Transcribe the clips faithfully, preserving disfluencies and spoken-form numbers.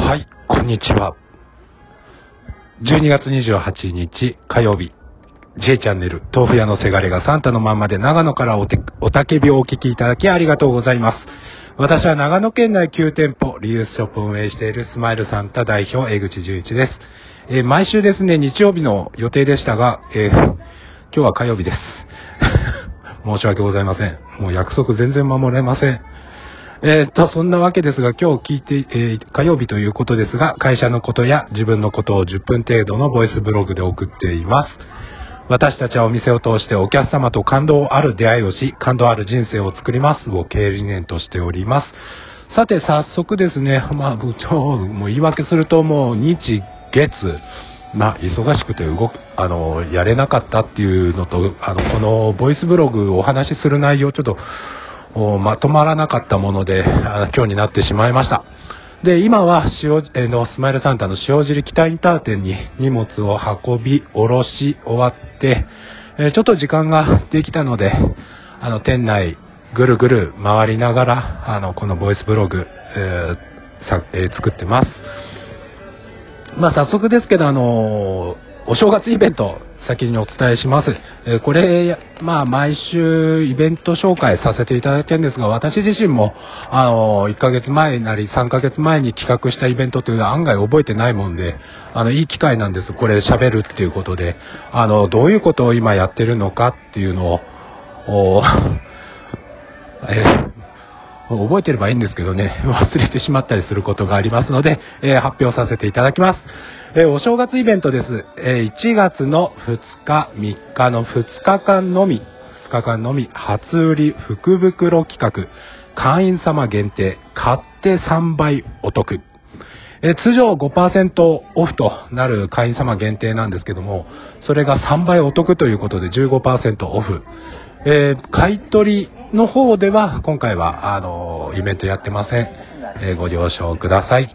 はい、こんにちは。じゅうにがつにじゅうはちにち火曜日、 J チャンネル豆腐屋のせがれがサンタのまんまで長野からおておたけびをお聞きいただきありがとうございます。私は長野県内きゅうてんぽリユースショップを運営しているスマイルサンタ代表江口純一です。えー、毎週ですね、日曜日の予定でしたが、えー、今日は火曜日です申し訳ございません。もう約束全然守れません。えー、とそんなわけですが、今日聞いて、えー、火曜日ということですが、会社のことや自分のことをじゅっぷん程度のボイスブログで送っています。私たちはお店を通してお客様と感動ある出会いをし、感動ある人生を作りますを経営理念としております。さて早速ですね、まあ部長もう言い訳すると、もう日月まあ忙しくて動くあのやれなかったっていうのと、あのこのボイスブログをお話しする内容ちょっとまとまらなかったもので、今日になってしまいました。で、今は塩、えー、のスマイルサンタの塩尻北インター店に荷物を運び下ろし終わって、えー、ちょっと時間ができたので、あの店内ぐるぐる回りながら、あのこのボイスブログ、えーさえー、作ってます。まあ早速ですけど、あのーお正月イベント先にお伝えします。えー、これ、まあ毎週イベント紹介させていただいてるんですが、私自身も、あのー、いっかげつまえなりさんかげつまえに企画したイベントというのは案外覚えてないもんで、あの、いい機会なんです。これ喋るっていうことで、あの、どういうことを今やってるのかっていうのを、おえー覚えてればいいんですけどね、忘れてしまったりすることがありますので、えー、発表させていただきます。えー、お正月イベントです。えー、いちがつのふつか、みっかのふつかかんのみ、ふつかかんのみ、初売り福袋企画、会員様限定、買ってさんばいお得。えー、通常 ごパーセント オフとなる会員様限定なんですけども、それがさんばいお得ということで じゅうごパーセント オフ。えー、買い取りの方では今回はあのイベントやってません。えー、ご了承ください。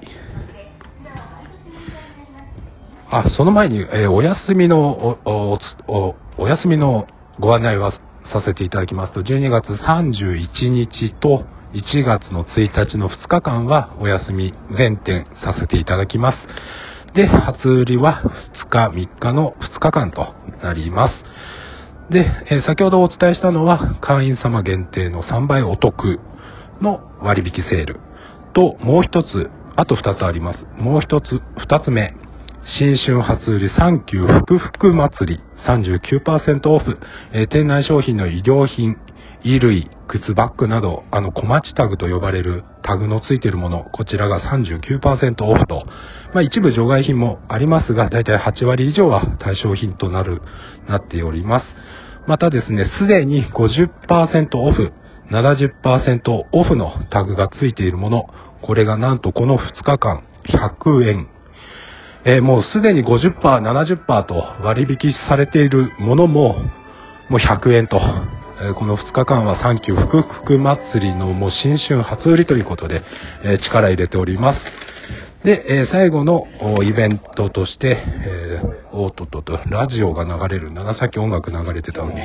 あ、その前に、えー、お休みのおおおお休みのご案内はさせていただきますと、じゅうにがつさんじゅういちにちといちがつのついたちのふつかかんはお休み全店させていただきます。で、初売りはふつかみっかのふつかかんとなります。で、えー、先ほどお伝えしたのは会員様限定のさんばいお得の割引セールと、もう一つ、あと二つあります。もう一つ、二つ目、新春初売りサンキュー福福祭り さんじゅうきゅうパーセント オフ、えー、店内商品の衣料品、衣類、靴バッグなど、あの小町タグと呼ばれるタグのついているもの、こちらが さんじゅうきゅうパーセント オフと、まあ一部除外品もありますが、だいたいはちわり以上は対象品となる、なっております。またですね、すでに ごじゅっパーセント オフ、ななじゅっパーセント オフのタグがついているもの、これがなんとこのふつかかんひゃくえん。えー、もうすでに ごじゅっパーセント、ななじゅっパーセント と割引されているものも、もうひゃくえんと、えー、このふつかかんはサンキュー福福祭りのもう新春初売りということで、えー、力入れております。で、えー、最後のイベントとして、えー、おっとっとっと、ラジオが流れる、長崎音楽流れてたのに。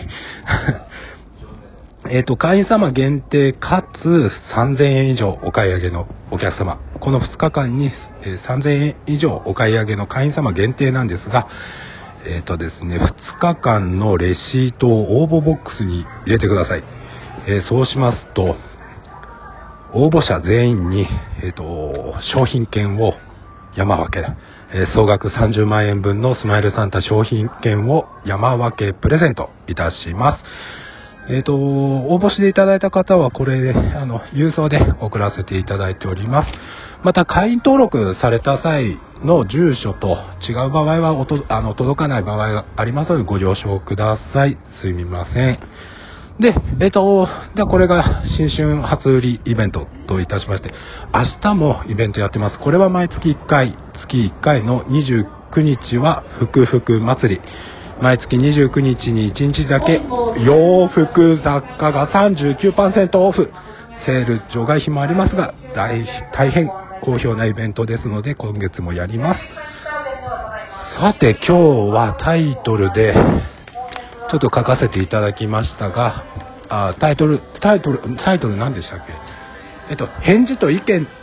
えっと、会員様限定かつさんぜんえん以上お買い上げのお客様。このふつかかんに、えー、さんぜんえん以上お買い上げの会員様限定なんですが、えっとですね、ふつかかんのレシートを応募ボックスに入れてください。えー、そうしますと、応募者全員に、えっと、商品券を山分け、えー、総額さんじゅうまんえんぶんのスマイルサンタ商品券を山分けプレゼントいたします。えっと、応募していただいた方はこれ、あの、郵送で送らせていただいております。また、会員登録された際の住所と違う場合はおとあの届かない場合がありますのでご了承ください。すみません。で、えっと、ではこれが新春初売りイベントといたしまして、明日もイベントやってます。これは毎月いっかい、月いっかいのにじゅうくにちは福福祭り。毎月にじゅうくにちにいちにちだけ洋服雑貨が さんじゅうきゅうパーセント オフ、セール除外費もありますが、大大変好評なイベントですので今月もやります。さて今日はタイトルでちょっと書かせていただきましたが、あタイトルタイトルタイトル何でしたっけ。えっと返事と意見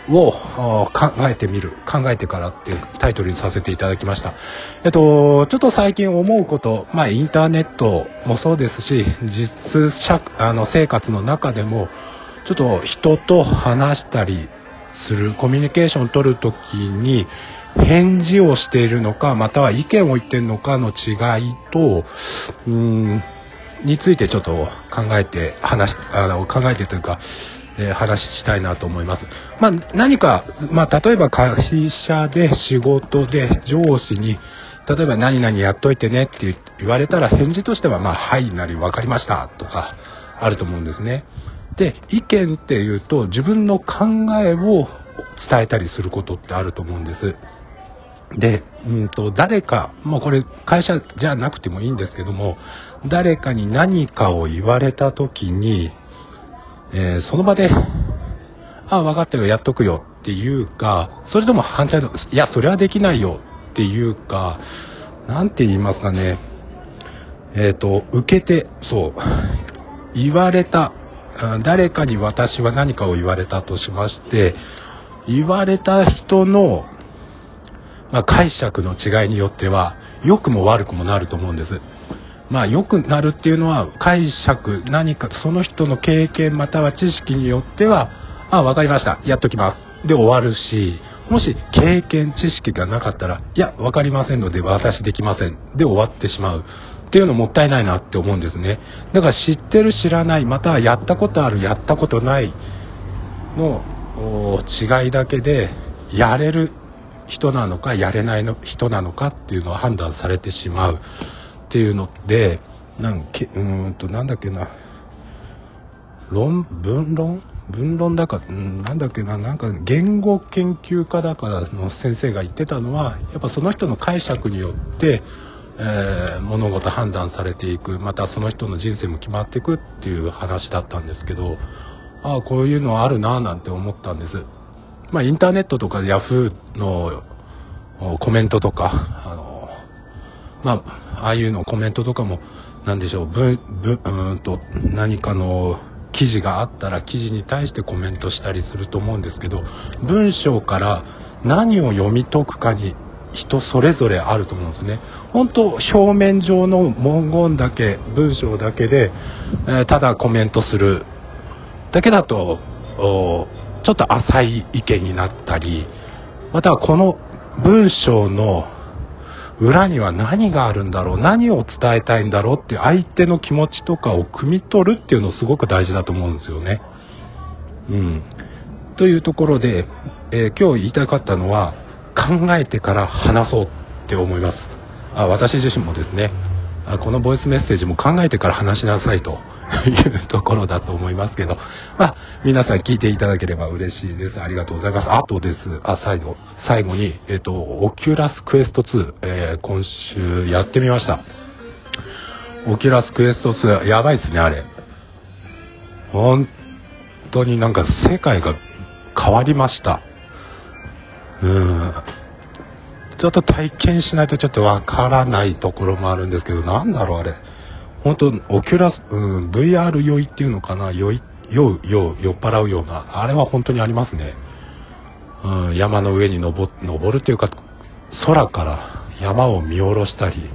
を考えてみる、考えてからっていうタイトルにさせていただきました。えっと、ちょっと最近思うこと、まあインターネットもそうですし、実社あの生活の中でも、ちょっと人と話したりする、コミュニケーションを取るときに、返事をしているのか、または意見を言っているのかの違いと、うーん、についてちょっと考えて話し、あの、考えてというか、えー、話したいなと思います。まあ、何か、まあ、例えば会社で仕事で上司に、例えば何々やっといてねって言われたら返事としては、まあ、はいなり分かりましたとかあると思うんですね。で、意見っていうと自分の考えを伝えたりすることってあると思うんです。で、うんと、誰か、もうこれ会社じゃなくてもいいんですけども、誰かに何かを言われた時に、えー、その場で、あ、分かったよ、やっとくよっていうか、それとも反対の、いや、それはできないよっていうか、なんて言いますかね、えっと、受けて、そう、言われた、誰かに私は何かを言われたとしまして、言われた人の、まあ、解釈の違いによっては、良くも悪くもなると思うんです。まあ良くなるっていうのは解釈、何かその人の経験または知識によっては、あ、わかりました、やっときますで終わるし、もし経験知識がなかったら、いやわかりませんので私できませんで終わってしまうっていうのもったいないなって思うんですね。だから知ってる知らない、またはやったことあるやったことないの違いだけで、やれる人なのかやれないの人なのかっていうのは判断されてしまうっていうので、なんけうーんとなんだっけな、論文論文論だかなんだっけな、なんか言語研究家だからの先生が言ってたのは、やっぱその人の解釈によって、えー、物事判断されていく、またその人の人生も決まっていくっていう話だったんですけど、ああこういうのあるななんて思ったんです。まあインターネットとかヤフーのコメントとか、あのまあ、ああいうのコメントとかも何でしょう、文文うんと何かの記事があったら記事に対してコメントしたりすると思うんですけど、文章から何を読み解くかに人それぞれあると思うんですね。本当表面上の文言だけ、文章だけで、えー、ただコメントするだけだとちょっと浅い意見になったり、またはこの文章の裏には何があるんだろう、何を伝えたいんだろうって相手の気持ちとかを汲み取るっていうのすごく大事だと思うんですよね。うん。というところで、えー、今日言いたかったのは、考えてから話そうって思います。あ、私自身もですね、あ、このボイスメッセージも考えてから話しなさいというところだと思いますけど、まあ皆さん聞いていただければ嬉しいです。ありがとうございます。あとです、あ、最後最後に、えっとオキュラスクエストツー、えー、今週やってみました。オキュラスクエストツーやばいですね。あれ本当になんか世界が変わりました。うーん、ちょっと体験しないとちょっとわからないところもあるんですけど、なんだろうあれ、本当オキュラス、うん、ブイアール 酔いっていうのかな、酔い酔う酔う酔っ払うような、あれは本当にありますね。うん、山の上に登登るというか、空から山を見下ろしたり、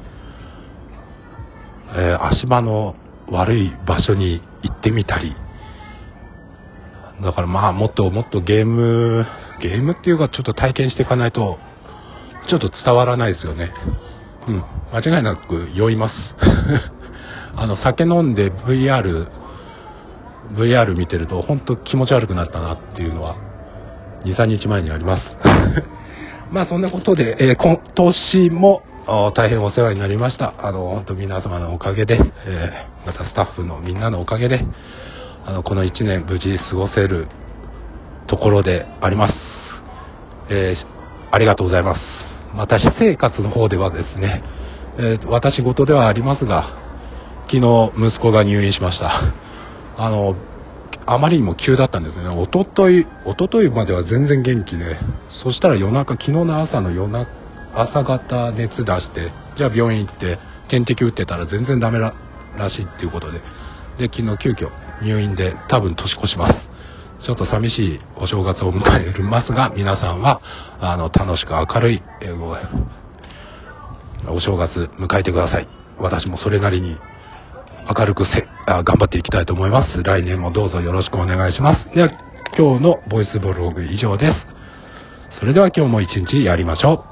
えー、足場の悪い場所に行ってみたり、だからまあもっともっとゲームゲームっていうかちょっと体験していかないとちょっと伝わらないですよね。うん、間違いなく酔いますあの酒飲んで ブイアール ブイアール 見てると本当気持ち悪くなったなっていうのは にさんにちまえにありますまあそんなことで、えー、今年も大変お世話になりました。あの本当皆様のおかげで、えー、またスタッフのみんなのおかげで、あのこのいちねん無事過ごせるところであります。えー、ありがとうございます。また私生活の方ではですね、えー、私事ではありますが、昨日息子が入院しました。あのあまりにも急だったんですね。おとといおとといまでは全然元気で、そしたら夜中、昨日の朝の夜中朝方熱出して、じゃあ病院行って点滴打ってたら全然ダメらしいっていうことで、で昨日急遽入院で多分年越します。 ちょっと寂しいお正月を迎えますが、皆さんはあの楽しく明るい、えー、お正月迎えてください。私もそれなりに明るくせあ頑張っていきたいと思います。来年もどうぞよろしくお願いします。では今日のボイスブログ以上です。それでは今日も一日やりましょう。